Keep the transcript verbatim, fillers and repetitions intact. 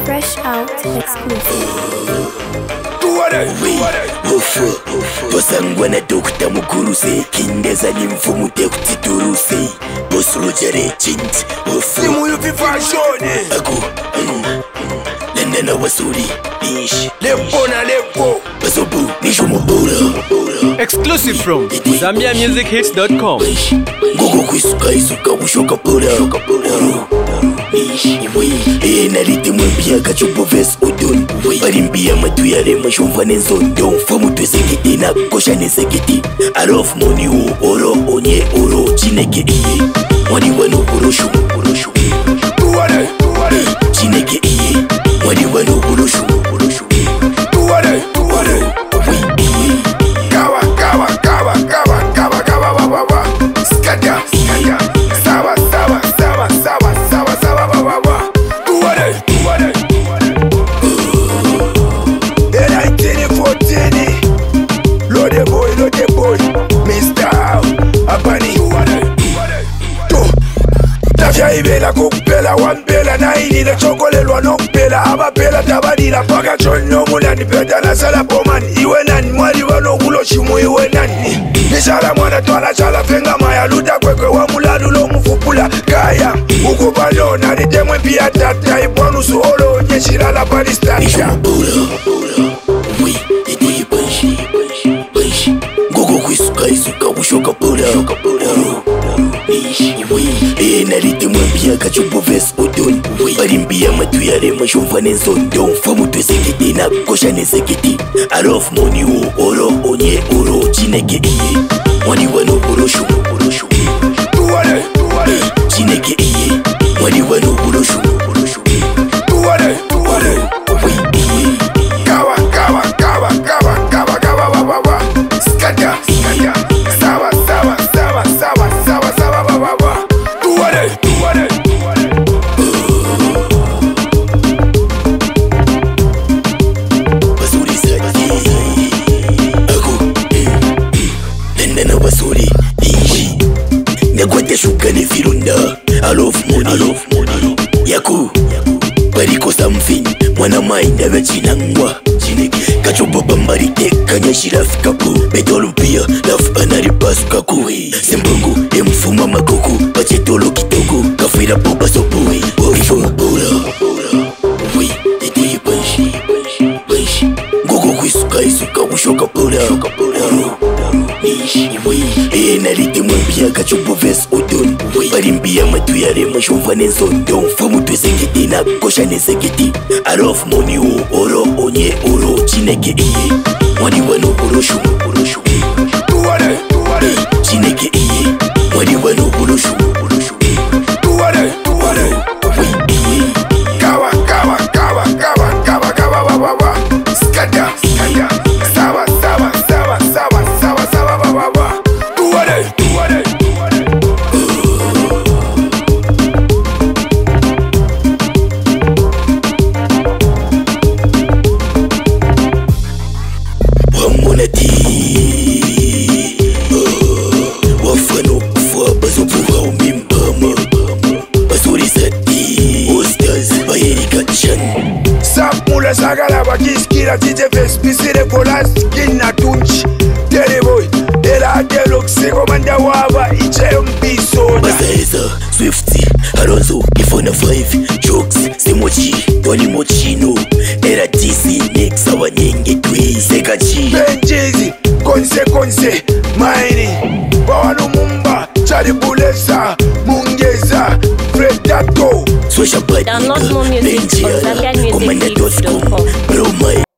Fresh Out exclusive. Ufu tosangwana dokta mukuruse kindeza ni mfumu tekutituruse bosrojere chint ufu simu yupi fashion aku nenda wasuri ish lepo na lepo basobu nisho mubura Exclusive from Zambia Music Hits dot com. Gogo kwisuka isuka ushoka pura E narite mwembia kachupo ves udon Barimbia matu yare mashumva nenzondon Famu twezekete na kosha nezekete Arof moni u oro onye oro Chineke iye Mwani wano uroshu uroshu Tuwane tuwane Chineke iye Mwani wano uroshu uroshu Tuwane tuwane Kawa kawa kawa kawa kawa kawa baba Skada skada Sawa sawa sawa sawa sawa sawa baba Tuwane tuwane nineteen fourteen Lode boy lode boy Mister Abani Tuwane tuwane To Tafya ibela kukupela wambela na ini na chokolelwa nokupela abapela tabadila paka chonyo mulani peta na sala pomani iwe nani mwali wano kulo shimu iwe nani nishala mwana twala chala fenga maya luda kwekwe wa muladu lo mfupula kaya ukupalo na nitemwe pia tata iponu suholo nyeshira la palistata Nisho mubura Ui, iti banshi Banshi Gogo kwisuka isuka ushoka pura E narite mwembia kachupo ves udon Barimbia matu yare mashumva nenzondon Famu twezekete na kosha nezekete Arof moni u oro onye oro Chineke iye Mwani wano uroshu uroshu Tuwane tuwane Chineke iye Mwani wano uroshu uroshu Tuwane tuwane Kawa kawa kawa kawa kawa kawa baba Skada skada Sawa sawa sawa sawa sawa sawa baba Tuwane tuwane Basuri sati Aku Nenda na basuri Ishi Nagwate shuka ne firunda Alof money Yaku Bariko something Mwana mind ave chinangwa Kachopo bambari teka nyashira fikapu Betolu pia Laf anari pasu kaku Sembungu Emfuma makuku Pachetolo kitoko Kafira popa sopu Nisho mubura Ui, iti banshi Banshi Gogo kwisuka isuka ushoka pura E narite mwembia kachupo ves udon Barimbia matu yare mashumva nenzondon Famu twezekete na kosha nezekete Arof moni u oro onye oro Chineke iye Mwani wano uroshu uroshu Tuwane tuwane Chineke iye Mwani wano uroshu uroshu Tuwane tuwane Kawa kawa kawa kawa kawa kawa baba Skada skada Sawa sawa sawa sawa sawa sawa baba Tuwane tuwane Wamona ti Wafano kufa bazopuwa umimbama Basuri sati Ostaz bayerika chan Sap mula sagala bakiskira tite ves Pisire kolas kina tunchi Teleboy Dela delok seko manda waba Iche mpisoda Bazaeza, Swifty, Alonso, Ifona five Jokes, Semochi, Tony Mochino Era T C, Nex, Awanyenge Twi Sekachi Benjizi, konse konse Maini, Bawanu Mumba Charibulesa, Mungeza Predato Social Bad Download more music on Benjiara Zambia Music Hits dot com. Bro, my